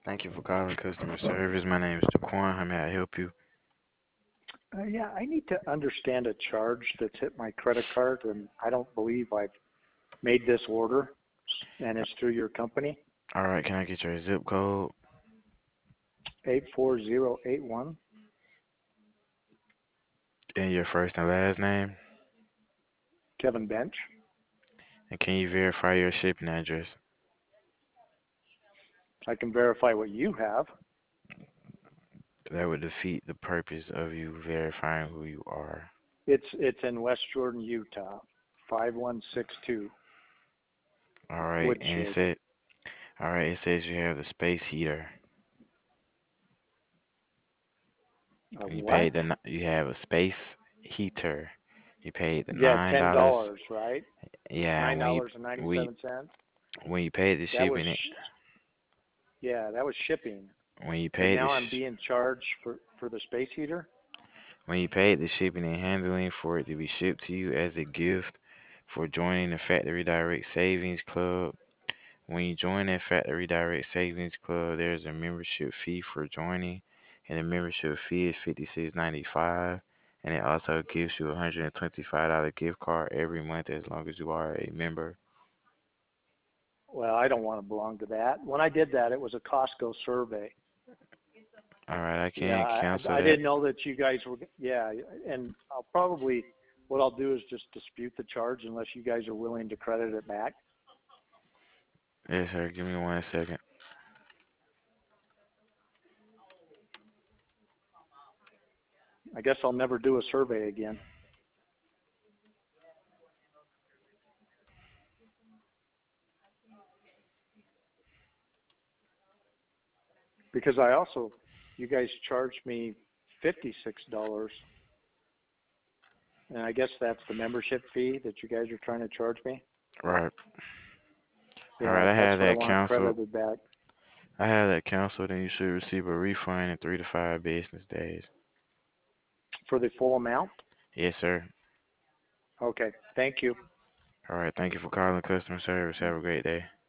Thank you for calling customer service. My name is Daquan. How may I help you? Yeah, I need to understand a charge that's hit my credit card, and I don't believe I've made this order, and it's through your company, All right, can I get your zip code 84081. and your first and last name? Kevin Bench. And can you verify your shipping address? I can verify what you have. That would defeat the purpose of you verifying who you are. It's in West Jordan, Utah, 5162 All right, and Woodshed. it says you have the space heater. What? You have a space heater. You paid the Yeah, $9. $10, right? Yeah, Nine dollars and we 97 cents. when you paid the That was shipping, yeah, that was shipping. when you And paid the now I'm being charged for the space heater. When you paid the shipping and handling for it to be shipped to you as a gift for joining the Factory Direct Savings Club, when you join that Factory Direct Savings Club, there's a membership fee for joining, and the membership fee is $56.95, and it also gives you a $125 gift card every month as long as you are a member. Well, I don't want to belong to that. When I did that, it was a Costco survey. All right, I Yeah, can't cancel I that. didn't know that you guys were. Yeah, and I'll probably what I'll do is just dispute the charge unless you guys are willing to credit it back. Yes, sir. Give me 1 second. I guess I'll never do a survey again because I also you guys charged me $56, and I guess that's the membership fee that you guys are trying to charge me. Right. All Yeah, right, that's what I want credited back. I have that canceled, and you should receive a refund in 3 to 5 business days. For the full amount. Yes, sir. Okay, thank you. All right. Thank you for calling customer service. Have a great day.